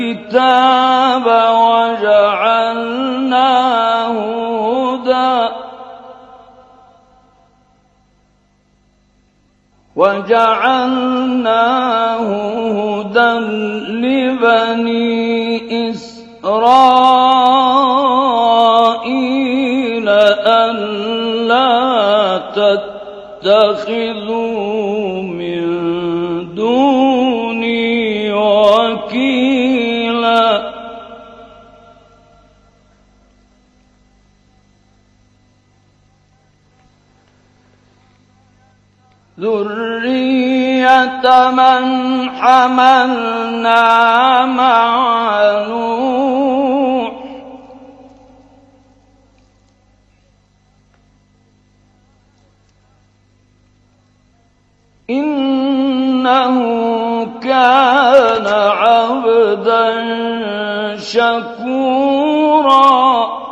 الكتاب وجعلناه هدى لبني إسرائيل ألا تتخذوا من دوني وكيلا ذرية من حملنا مع نوح إنه كان عبدا شكورا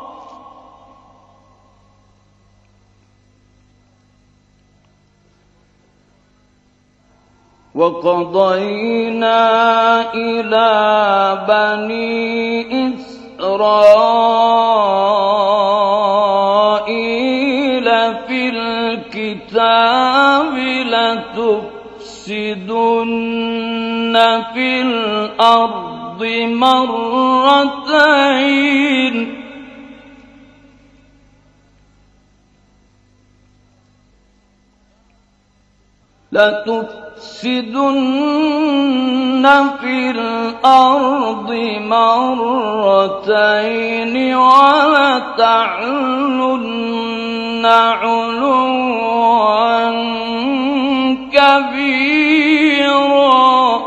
وقضينا إلى بني إسرائيل في الكتاب لتفسدن في الأرض مرتين في الأرض مرتين ولتعلن علوا كبيرا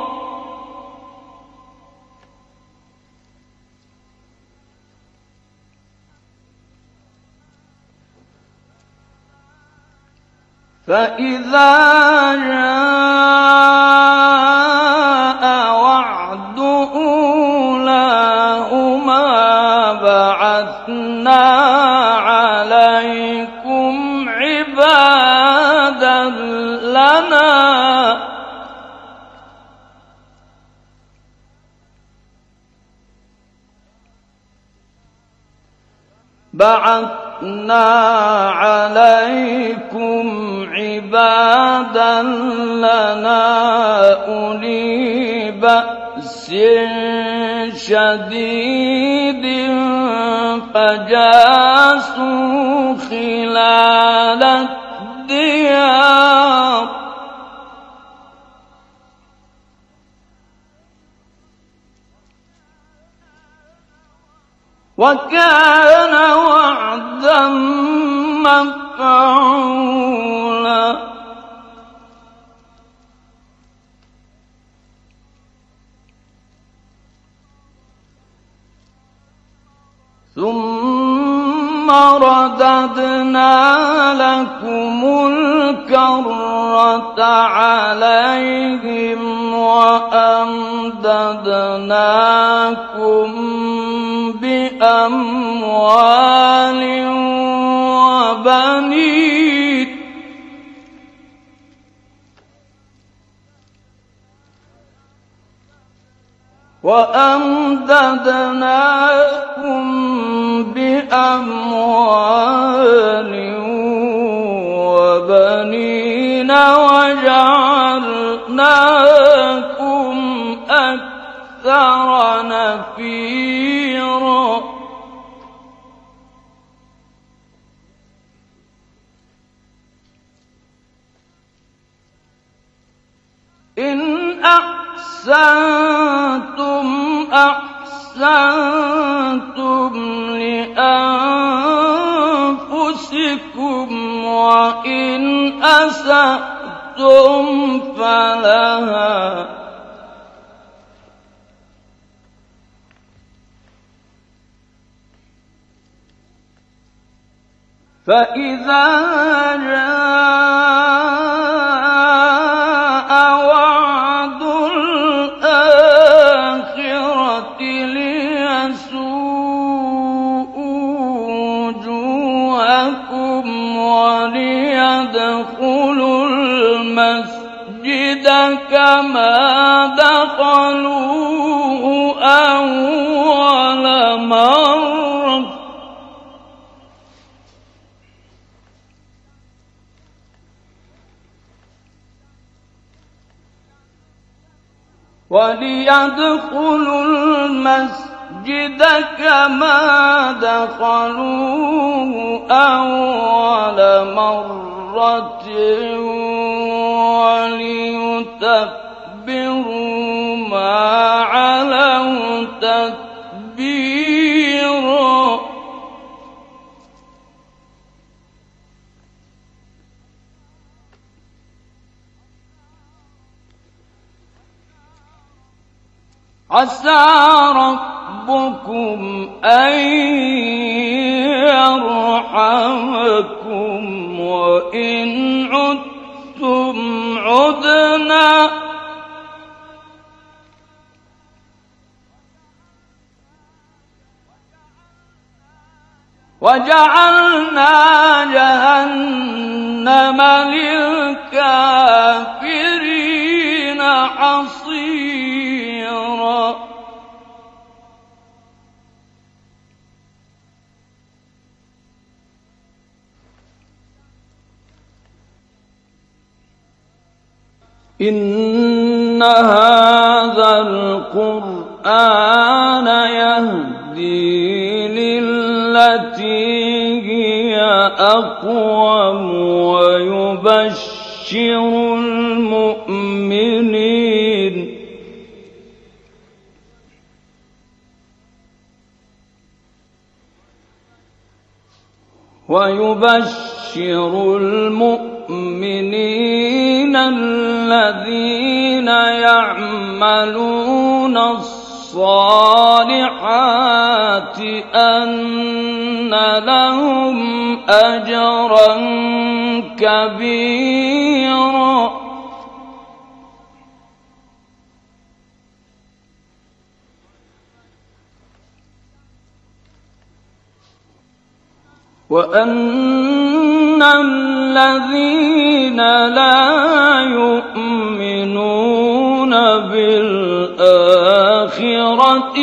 فإذا جاء وعد أولاهما بعثنا عليكم عبادا لنا أولي بأس شديد فجاسوا خلال الديار وكان وعدا مفعولا ثم رددنا لكم الكرة عليهم وأمددناكم بأموال وبنين وجعلناكم أكثر نفيرا إن أحسنتم أحسنتم لأنفسكم وإن أسأتم فلها فإذا جاء وعد الآخرة ليسوءوا وجوهكم وليدخلوا المسجد كما دخلوه أول مرة وليدخلوا المسجد كما دخلوه أول مرة وليتبروا ما علوا تتبيرا عسى ربكم أن يرحمكم وإن عدتم عدنا وجعلنا جهنم للكافرين حصيرا إن هذا القرآن يهدي للتي هي أقوم ويبشر المؤمنين الذين يعملون الصالحات أن لهم أجرا كبيرا وأن الذين لا يؤمنون بالآخرة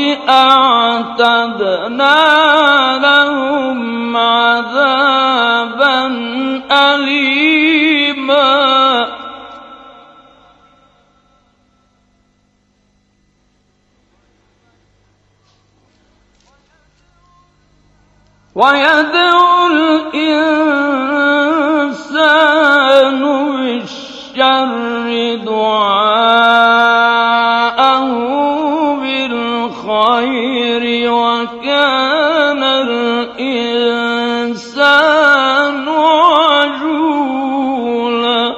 أعتدنا لهم عذابا أليما ويدعو الإنسان بالشر دعاءه بالخير وكان الإنسان عجولا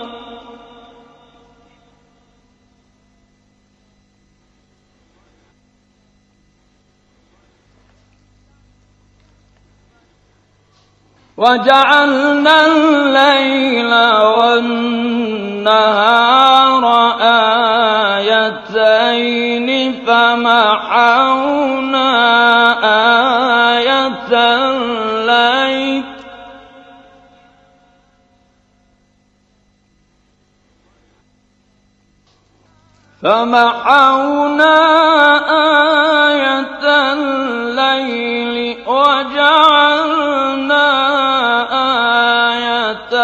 وجعلنا الليل والنهار آيتين فمحونا آية الليل وجعلنا آية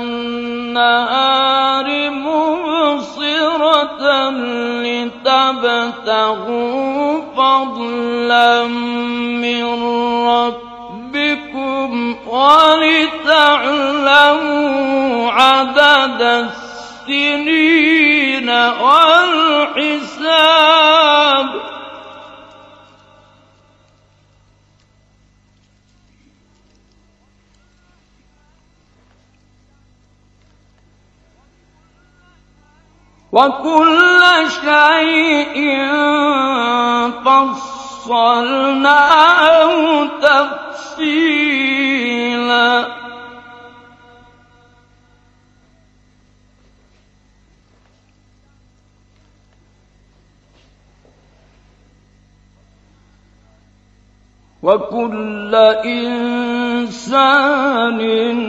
النهار مبصرة لتبتغوا فضلا من ربكم ولتعلموا عدد السنين والحساب وكل شيء فصلناه تفصيلا وكل إنسان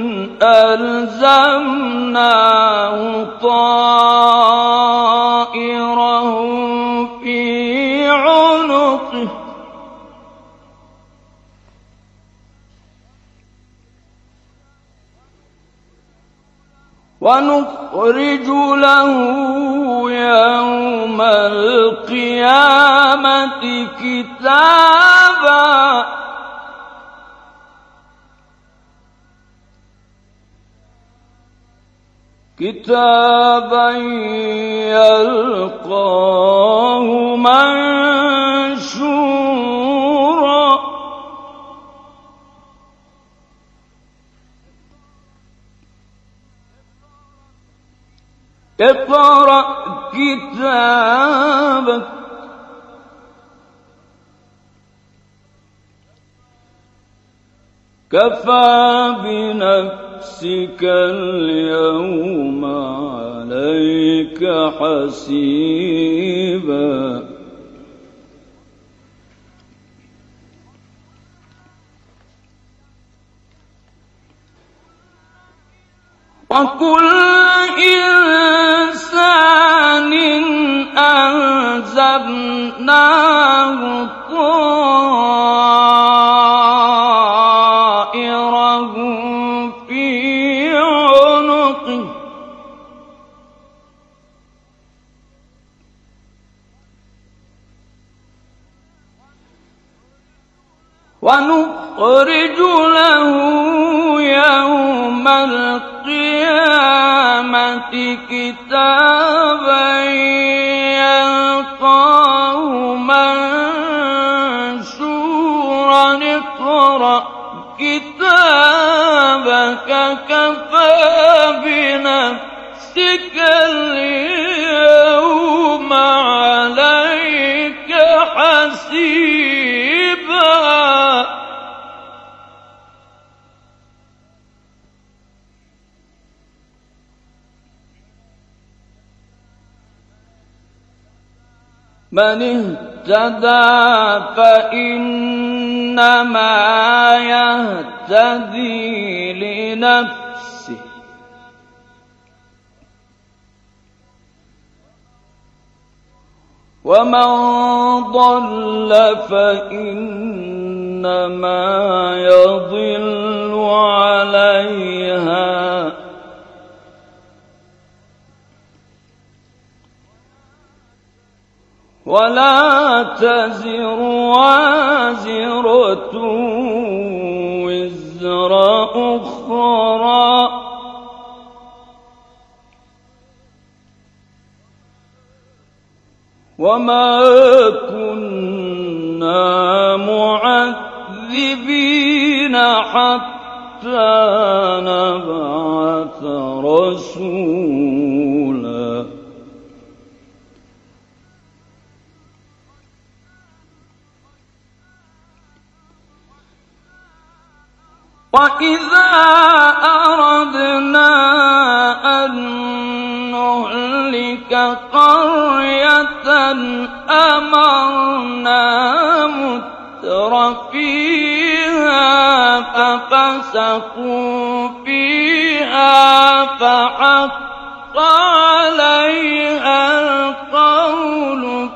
ألزمناه طائره في عنقه عنقه ونخرج له يوم القيامة كتابا يلقاه منشورا اقرأ كتابك كفى بنفسك اليوم عليك حسيبا وكل إنسان ألزمناه طائره في عنقه ونخرج له يوم القيامة كتابا يلقاه منشورا اقرأ كتابك كفى بنفسك اليوم عليك حسيبا من اهتدى فإنما يهتدي لنفسه ومن ضل فإنما يضل عليها ولا تزر وازرة وزر أخرى وما كنا معذبين حتى نبعث رسولا وإذا أردنا أن نهلك قرية أمرنا مترفيها ففسقوا فيها فحق عليها القول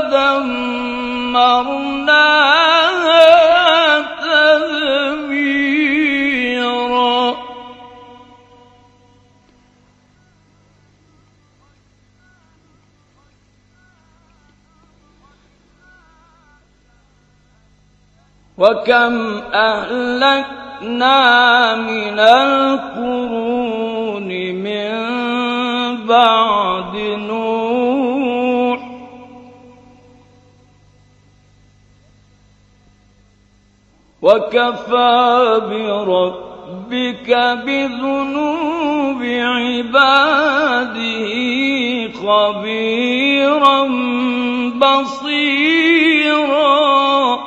فدمرناها تدميرا وكم أهلكنا من القرون من بعد نوح وكفى بربك بذنوب عباده خبيرا بصيرا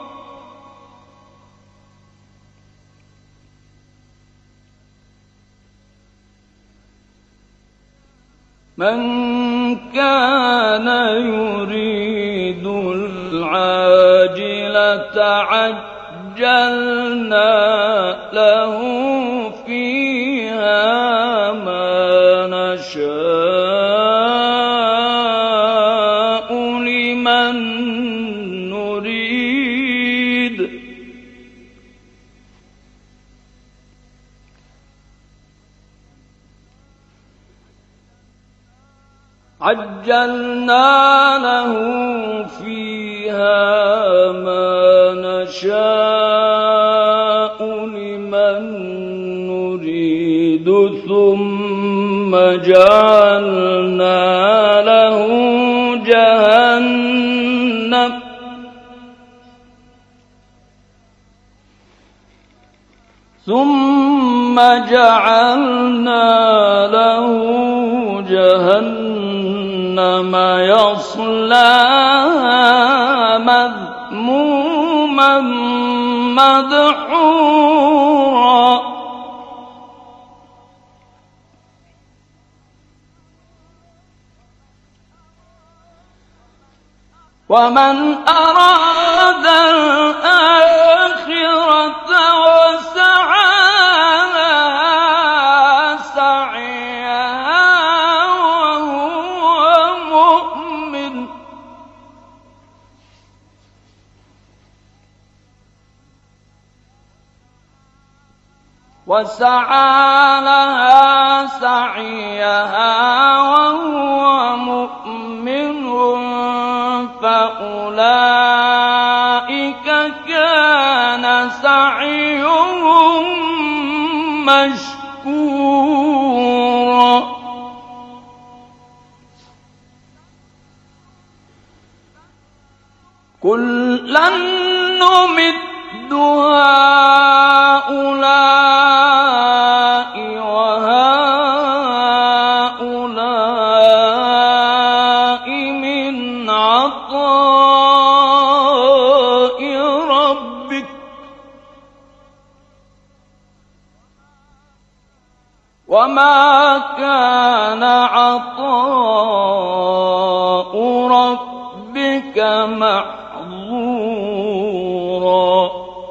من كان يريد العاجلة عجلنا له فيها ما نشاء لمن نريد عجلنا له فيها ما نشاء لمن نريد ثم جعلنا له جهنم يصلاها مذموما مدحورا ومن أراد الآخرة وسعى لها سعيها وهو مؤمن فأولئك كان سعيهم مشكورا كلا نمد هؤلاء وهؤلاء من عطاء ربك وما كان عطاء ربك محظورا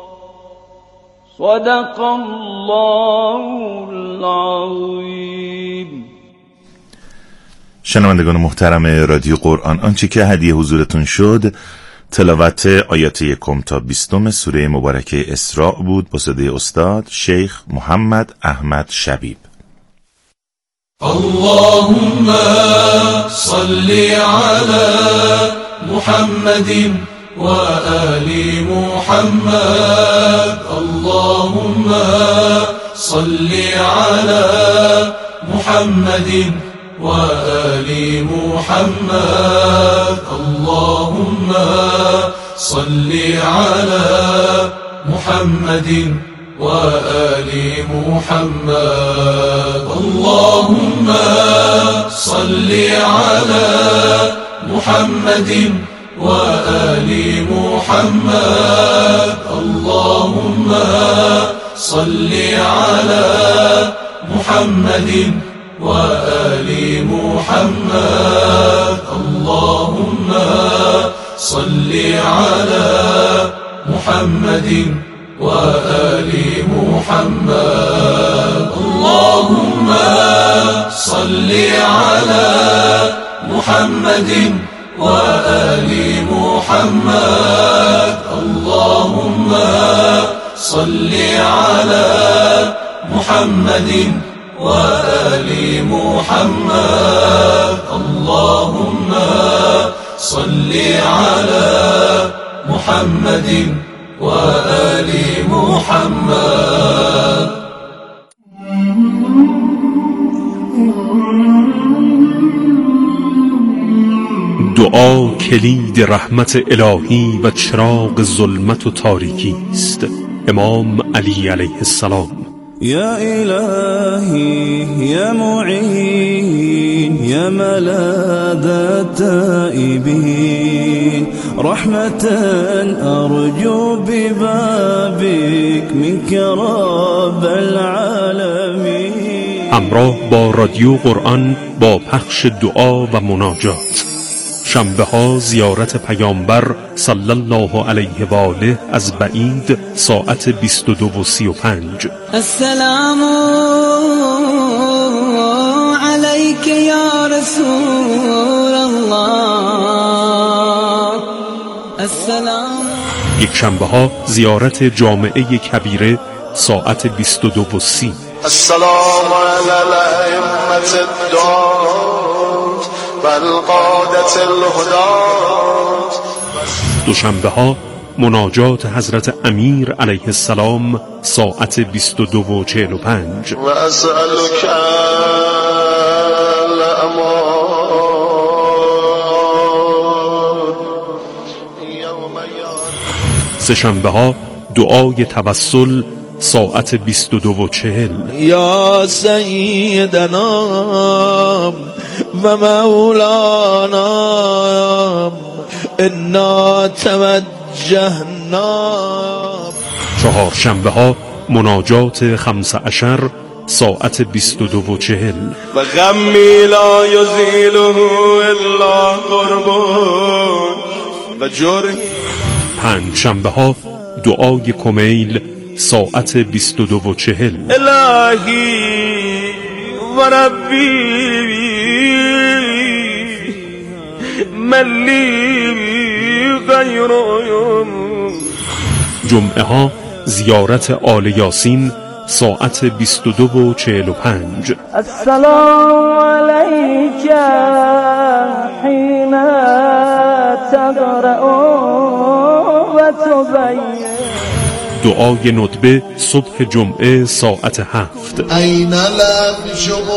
صدق الله العظیم. شنوندگان محترم رادیو قرآن، آنچه که هدیه حضورتون شد تلاوت آیات 1 تا 20 سوره مبارکه اسراء بود با صدای استاد شیخ محمد احمد شبیب. اللهم صل على محمد وآل محمد اللهم صل على محمد وآل محمد اللهم صل على محمد وآل محمد اللهم صل على محمد وآل محمد اللهم صل على محمد وآل محمد اللهم صل على محمد وآل محمد اللهم صل على محمد وآل محمد اللهم صل على محمد وآل محمد اللهم صل على محمد وآل محمد. دعا کلید رحمت الهی و چراغ ظلمت و تاریکی است. امام علی علیه السلام. یا الهی یا معین یا ملاذ التائبین رحمة أرجو ببابك منك رب العالمین. همراه با رادیو قرآن با پخش دعا و مناجات. شنبه ها زیارت پیامبر صلی الله علیه و آله از بعید ساعت 22:35. السلام علیک یا رسول الله. السلام. یک شنبه ها زیارت جامعه کبیره ساعت 22:30. السلام علی الائمة الدار بل قادت الهدات. دوشنبه ها مناجات حضرت امیر علیه السلام ساعت 22:45. و اسألک سه‌شنبه ها دعای توسل ساعت 22:40. یا سیدنا و مولانا انا توجهنا. چهارشنبه ها مناجات 15 ساعت 22:40. و غمی لا یزیله الا قرب و جرح. پنجشنبه ها دعای کمیل ساعت 22:40. الهی و ربی ملی غیرم. جمعه ها زیارت آل یاسین ساعت 22:45. السلام علیک حین تقرأ و تبین. دعای ندبه صبح جمعه ساعت 7. این لنشم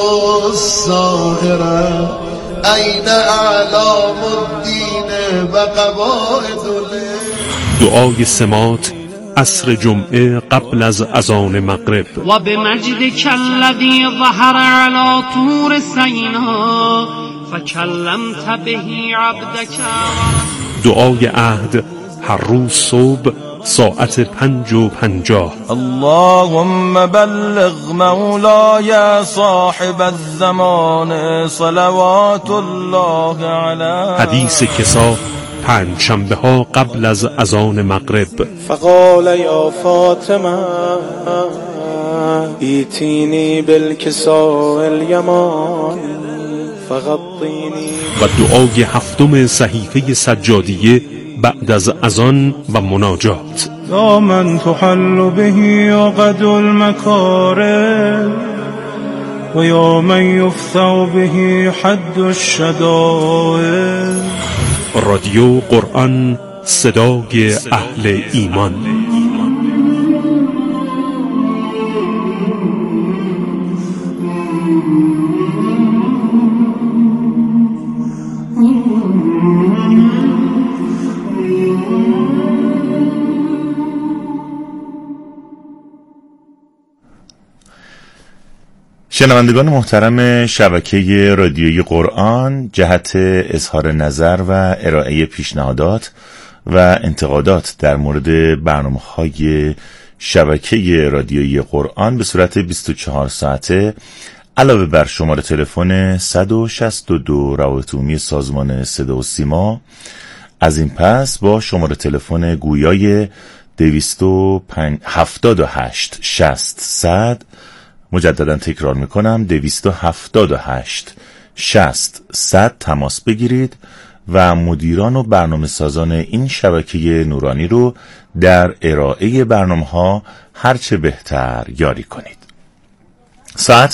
الساهره این اعلام الدین و قواعد. دعای سمات عصر جمعه قبل از اذان مغرب. و بمجدک الذی ظهر علی طور سینا فکلمت به عبدک. دعای عهد هر روز صبح ساعت 5:50. اللهم بلغ مولای صاحب الزمان صلوات الله علیه. حدیث کسا پنجشنبه ها قبل از اذان مغرب. فقال یا فاطمه ایتینی بالکساء الیمان فغطینی. و دعای هفتم صحیفه سجادیه بعد از اذان و مناجات. یا من تحل به عقد المکارم و یا من یفتح به حد الشدائد. رادیو قرآن، صدای اهل ایمان. شنوندگان محترم شبکه رادیویی قرآن، جهت اظهار نظر و ارائه پیشنهادات و انتقادات در مورد برنامه‌های شبکه رادیویی قرآن به صورت 24 ساعته علاوه بر شماره تلفن 162 روابط عمومی سازمان صدا و سیما، از این پس با شماره تلفن گویای 278 60 100، مجددا تکرار میکنم 278 60 100 تماس بگیرید و مدیران و برنامه سازان این شبکه نورانی رو در ارائه برنامه ها هرچه بهتر یاری کنید. ساعت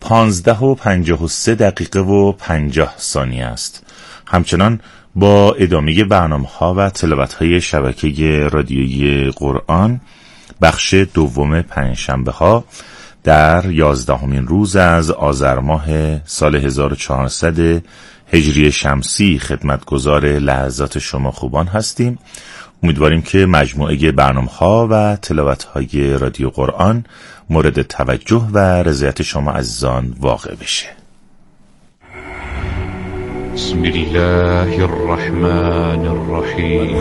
15:53 است. همچنان با ادامه برنامه ها و تلاوت های شبکه رادیویی قرآن، بخش دوم پنجشنبه ها در 11مین روز از آذر ماه سال 1400 هجری شمسی خدمتگزار لحظات شما خوبان هستیم. امیدواریم که مجموعه برنامه‌ها و تلاوت‌های رادیو قرآن مورد توجه و رضایت شما عزیزان واقع بشه. بسم الله الرحمن الرحیم.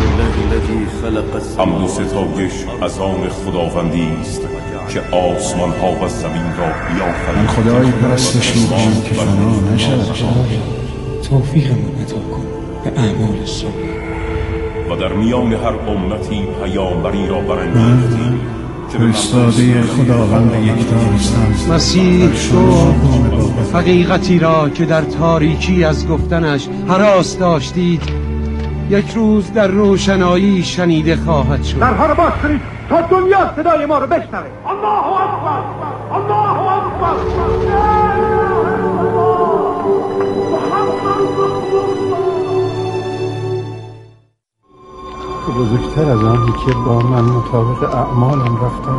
حمد و ستایش از آن خداوندی است که آسمان ها و زمین را بیافرید. من خدای پرستش میکنم که فنا نشود. توفیقمون عطا کن به اعمال صالح. و در میان هر امتی پیامبری را برانگیختی که فرستاده خداوند یکتا هستند. مسیح تو حقیقتی را که در تاریکی از گفتنش هراس داشتید یک روز در روشنایی شنیده خواهد شد. درها رو باز کنید تا دنیا صدای ما رو بشنوه. الله اکبر، الله اکبر. بزرگتر از آنی که با من مطابق اعمالم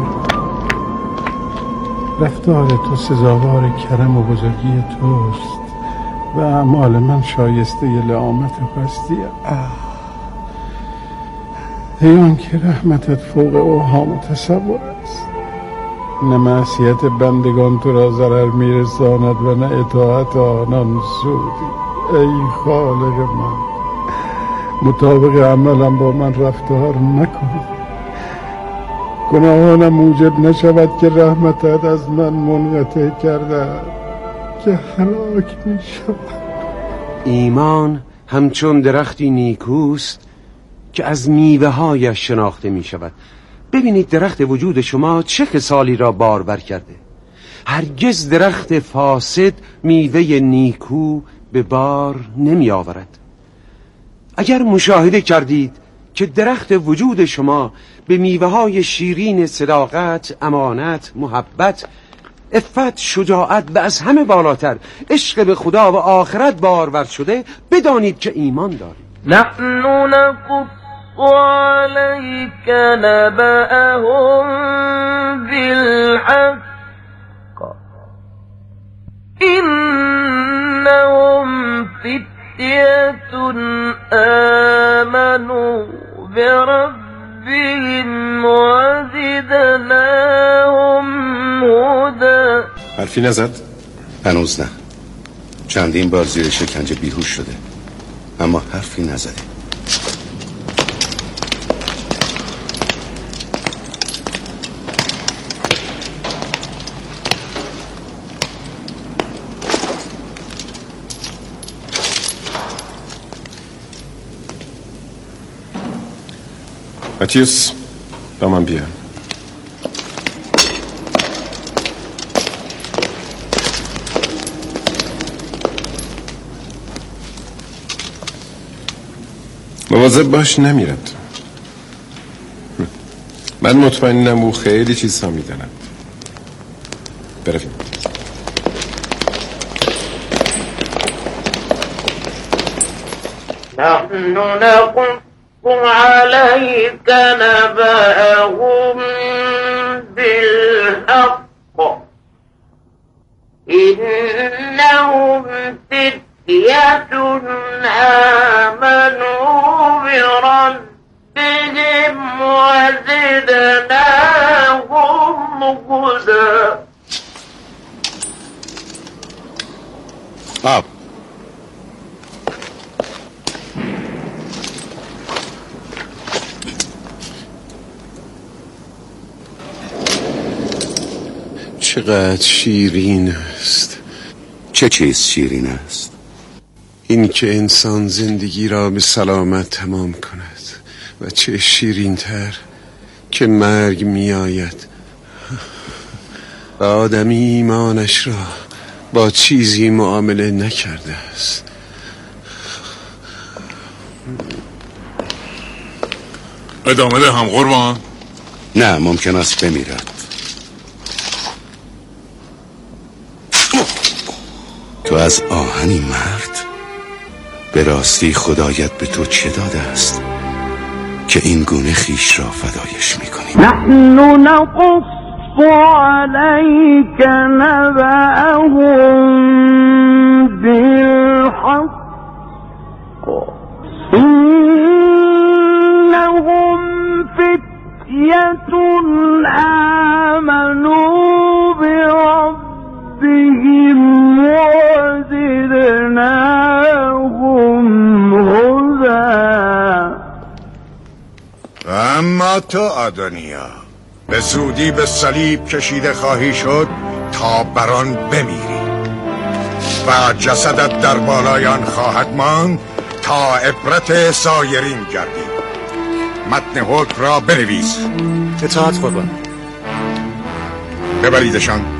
رفتار تو سزاوار کرم و بزرگی توست و اعمال من شایسته لعامت و پستی. ای آن که رحمتت فوق اوهام و تصور است، نه معصیت بندگان تو را ضرر میرساند و نه اطاعت آنان سودی. ای خالق من، مطابق عملم با من رفتار نکن، گناهانم موجب نشود که رحمتت از من منقطع کرده که هلاک می شود. ایمان همچون درختی نیکوست که از میوه هایش شناخته می شود. ببینید درخت وجود شما چه خصالی را بارور کرده. هرگز درخت فاسد میوه نیکو به بار نمی آورد. اگر مشاهده کردید که درخت وجود شما به میوه های شیرین صداقت، امانت، محبت، عفت، شجاعت و از همه بالاتر عشق به خدا و آخرت بارور شده، بدانید که ایمان دارید. نحن نقص عليك نبأهم بالحق إنهم فتية آمنوا بربهم وزدناهم هدى. حرفی نزد؟ هنوز نه. چندین بار زیر شکنجه بیهوش شده اما حرفی نزده. ماتیوس با من بیا. مواظب باش نمیرد. من مطمئنم او خیلی چیزها میداند. برویم. نحن نقص عليك نبأهم بالحق إنهم فتية آمنوا بربهم وزدناهم هدى. آب. چقدر شیرین است. چه چیز شیرین است؟ این که انسان زندگی را به سلامت تمام کند و چه شیرین تر که مرگ می آید و آدمی ایمانش را با چیزی معامله نکرده است. ادامه ده هم قربان؟ نه، ممکن است بمیرد. تو از آهنی مرد؟ به راستی خدایت به تو چه داده است که این گونه خیش را فدایش میکنی؟ نحن نقص عليك نبأهم بالحق إنهم فتية آمنوا بربهم وزدناهم هدى. اما تو آدونیا به زودی به صلیب کشیده خواهی شد تا بران بمیری و جسدت در بالای آن خواهد ماند تا عبرت سایرین گردی. متن حکم را بنویس. اطاعت قربان. ببریدشان.